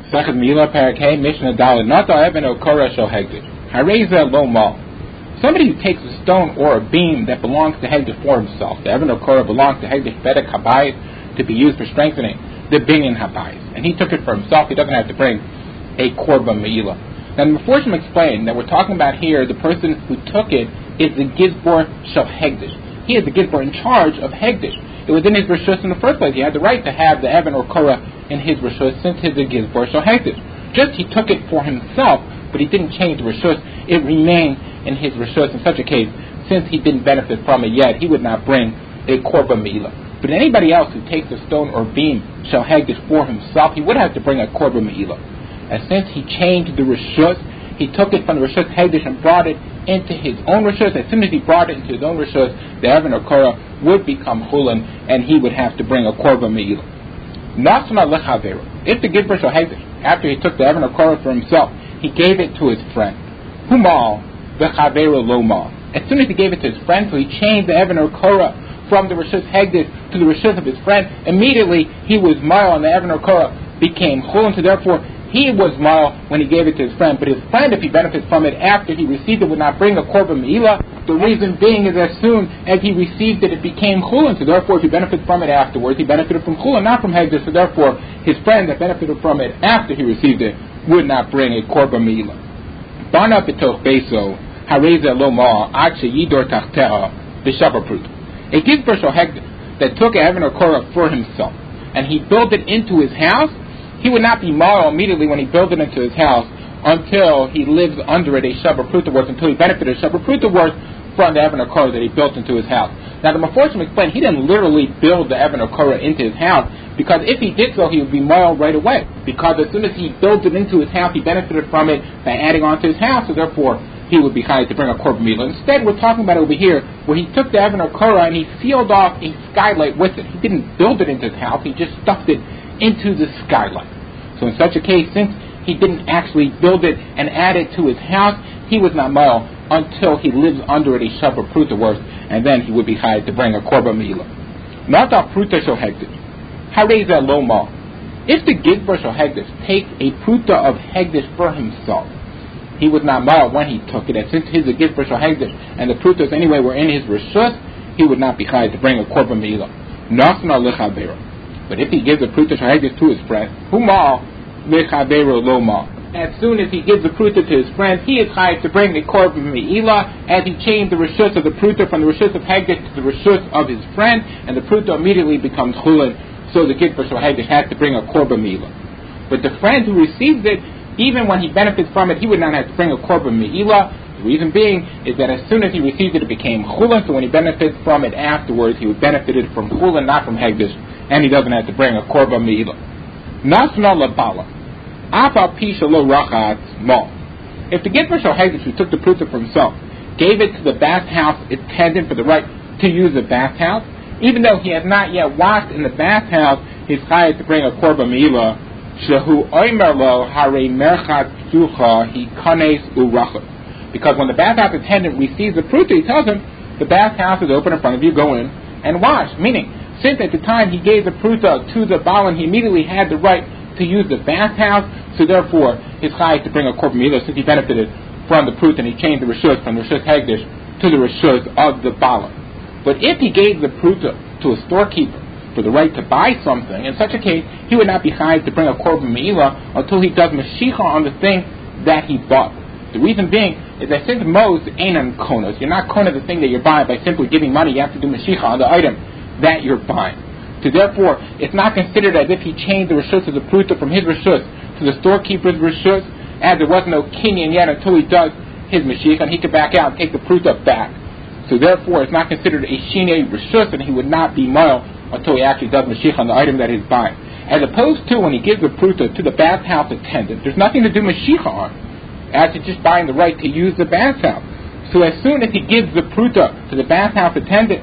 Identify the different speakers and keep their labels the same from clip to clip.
Speaker 1: Second Mila Parakeh, Mishnah Dalet, Nata Eben Okora Shel Hegdish. Hareza Lo Mal. Somebody who takes a stone or a beam that belongs to Hegdish for himself. The Eben Okora belongs to Hegdish Bedek Habayis to be used for strengthening the Binyan Habayis. And he took it for himself. He doesn't have to bring a Korban Me'ilah. Now the Meforshim explained that we're talking about here the person who took it is the Gizbor Shel Hegdish. He is the Gizbor in charge of Hegdish. It was in his Rishus in the first place. He had the right to have the Eben or Korah in his Rishus since he's the Gizbor Shel Hegdish. Just he took it for himself, but he didn't change the Rishus. It remained in his Rishus. In such a case, since he didn't benefit from it yet, he would not bring a Korban Me'ilah. But anybody else who takes a stone or beam Shel Hegdish for himself, he would have to bring a Korban Me'ilah. And since he changed the Rishus, he took it from the Rishus Hegdish and brought it into his own Rishus. As soon as he brought it into his own Rishus, the Eben or Korah would become Chulin, and he would have to bring a Korban Me'ilah. Nasma Lechavero. If the Gizbor Shel Hegdish, after he took the Eben or Korah for himself, he gave it to his friend. Humal V'Chavero Lomal. As soon as he gave it to his friend, so he changed the Eben or Korah from the Rishus Hegdish to the Rishus of his friend, immediately he was Mile, and the Eben or Korah became Chulin, so therefore he was Mile when he gave it to his friend. But his friend, if he benefits from it after he received it, would not bring a Korban Me'ilah. The reason being is as soon as he received it, it became Chulin. So therefore, if he benefited from it afterwards, he benefited from Chulin, not from Hegdish. So therefore, his friend that benefited from it after he received it would not bring a Korban Me'ilah. Bana b'toch beso hareza lo ma ad sheyidor tachteha b'shabaprut. A Gizbor Shel Hegdish that took Eben or Korah for himself, and he built it into his house, he would not be moral immediately when he built it into his house until he lives under it a Shabbat worth, until he benefited a Shabbat worth from the Eben or Korah that he built into his house. Now the Meforshim explained he didn't literally build the Eben or Korah into his house, because if he did so, he would be moral right away. Because as soon as he built it into his house, he benefited from it by adding on to his house, so therefore he would be hired to bring a Korban Me'ilah. Instead, we're talking about over here where he took the Eben or Korah and he sealed off a skylight with it. He didn't build it into his house, he just stuffed it into the skylight. So in such a case, since he didn't actually build it and add it to his house, he was not moral until he lives under it a Shabbat Pruta worth, and then he would be hired to bring a Korban Me'ilah. Not a Pruta Shel Hegdish. Hareza Lo Ma. If the Gizbor Shel Hegdish takes a Pruta of Hegdish for himself, he was not moral when he took it, and since he's a Gizbor Shel Hegdish and the Prutas anyway were in his Rishus, he would not be hired to bring a Korban Me'ilah. Nasna Lechavero. But if he gives a Pruta Shel Hegdish to his friend, Humal V'Chavero Lo Ma. As soon as he gives the Pruta to his friend, he is hired to bring the Korban Me'ilah, as he changed the Rishus of the Pruta from the Rishus of Hegdish to the Rishus of his friend, and the Pruta immediately becomes Chulin, so the Gizbor Shel Hegdish has to bring a Korban Me'ilah. But the friend who receives it, even when he benefits from it, he would not have to bring a Korban Me'ilah. The reason being is that as soon as he received it, it became Chulin, so when he benefits from it afterwards, he would benefit from Chulin, not from Hegdish, and he doesn't have to bring a Korban Me'ilah. Nasna Labala. Apa Pisha Lo Rachat Mal. If the Gizbor Shel Hegdish who took the Pruta for himself gave it to the bathhouse attendant for the right to use the bathhouse, even though he has not yet washed in the bathhouse, he's hired to bring a Korban Me'ilah. Shehu Oimer Lo Hare Merchat Psucha Hi Kanes Urachat. Because when the bathhouse attendant receives the Pruta, he tells him, the bathhouse is open in front of you, go in and wash. Meaning, since at the time he gave the Pruta to the Balan, he immediately had the right to use the bathhouse, so therefore his hired to bring a Korban Me'ilah since he benefited from the Pruta and he changed the Rishus from the Rishus Hegdish to the Rishus of the Balan. But if he gave the Pruta to a storekeeper for the right to buy something, in such a case, he would not be hired to bring a Korban Me'ilah until he does Mashicha on the thing that he bought. The reason being is that since most Einan Konos, you're not Kona the thing that you're buying by simply giving money, you have to do Mashicha on the item that you're buying. So therefore, it's not considered as if he changed the Rishus of the Pruta from his Rishus to the storekeeper's Rishus, as there was no Kinyan yet until he does his Mashiach, and he could back out and take the Pruta back. So therefore, it's not considered a Shinei Rishus, and he would not be Moel until he actually does Mashiach on the item that he's buying. As opposed to when he gives the Pruta to the bathhouse attendant, there's nothing to do Mashiach on, as he's just buying the right to use the bathhouse. So as soon as he gives the Pruta to the bathhouse attendant,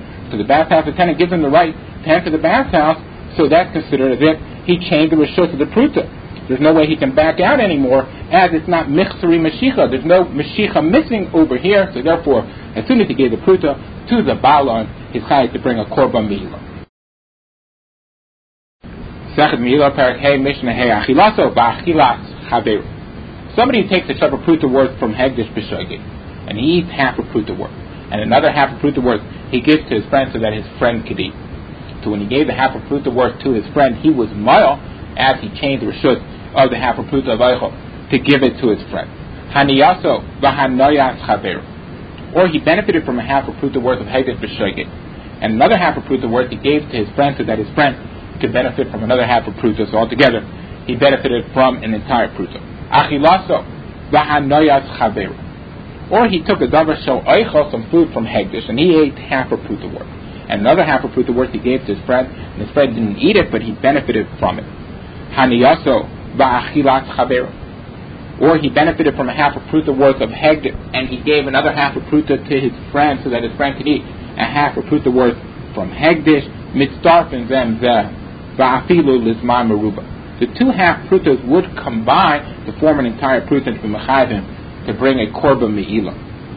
Speaker 1: gives him the right to enter the bathhouse, so that's considered as if he changed the Rishus of the Pruta. There's no way he can back out anymore, as it's not Michsari Mashicha. There's no Mashicha missing over here, so therefore, as soon as he gave the Pruta to the Balan, he's hired to bring a Korban Me'ilah. Sechet Meila Parak Hey Mishnah Hey Achilaso Ba'achilas Chaveru. Somebody who takes a shava pruta worth from Hegdish B'Shogeg, and he eats half a pruta worth, and another half a pruta worth he gives to his friend so that his friend could eat. So when he gave the half a pruta worth to his friend, he was mile as he changed the reshut of the half a pruta of Eichel to give it to his friend. Haniyaso V'Hanoyas Chaveru. Or he benefited from a half a pruta worth of Hegdish B'Shogeg, and another half a pruta worth he gave to his friend so that his friend could benefit from another half a pruta. So altogether, he benefited from an entire pruta. Achilaso v'hanoyas chaveru. Or he took a davar shel oichel, some food from Hegdish, and he ate half a pruta worth, and another half a pruta worth he gave to his friend, and his friend didn't eat it, but he benefited from it. Haniyaso v'achilas chaveru. Or he benefited from a half a pruta worth of Hegdish, and he gave another half a pruta to his friend so that his friend could eat a half a pruta worth from Hegdish. Mitzdarfen zem zeh va'afilu lizman meruba. The two half prutas would combine to form an entire pruta to be mechayvim to bring a korban me'ilah.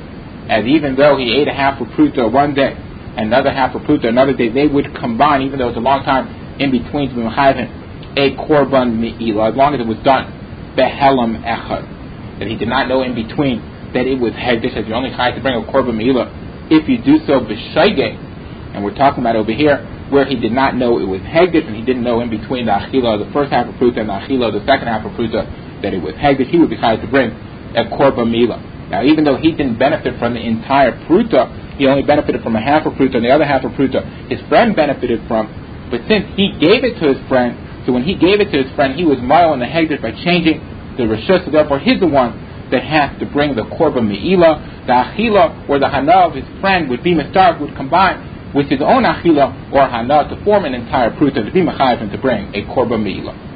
Speaker 1: As even though he ate a half a pruta one day and another half a pruta another day, they would combine, even though it's a long time in between, to be mechayvim a korban me'ilah, as long as it was done behelam echad, that he did not know in between that it was hegdish, as you're only chayav to bring a korban me'ilah if you do so b'shaygeh. And we're talking about over here where he did not know it was hegdish, and he didn't know in between the achila of the first half of pruta and the achila of the second half of pruta that it was hegdish. He would be chayav to bring a korban me'ilah. Now, even though he didn't benefit from the entire pruta, he only benefited from a half of pruta, and the other half of pruta his friend benefited from. But since he gave it to his friend, so when he gave it to his friend, he was mile in the hegdish by changing the reshus. So therefore, he's the one that has to bring the korban me'ilah. The achila or the hana of his friend would be mistar, would combine with his own achila or hana to form an entire pruta to be mechayv and to bring a korban me'ilah.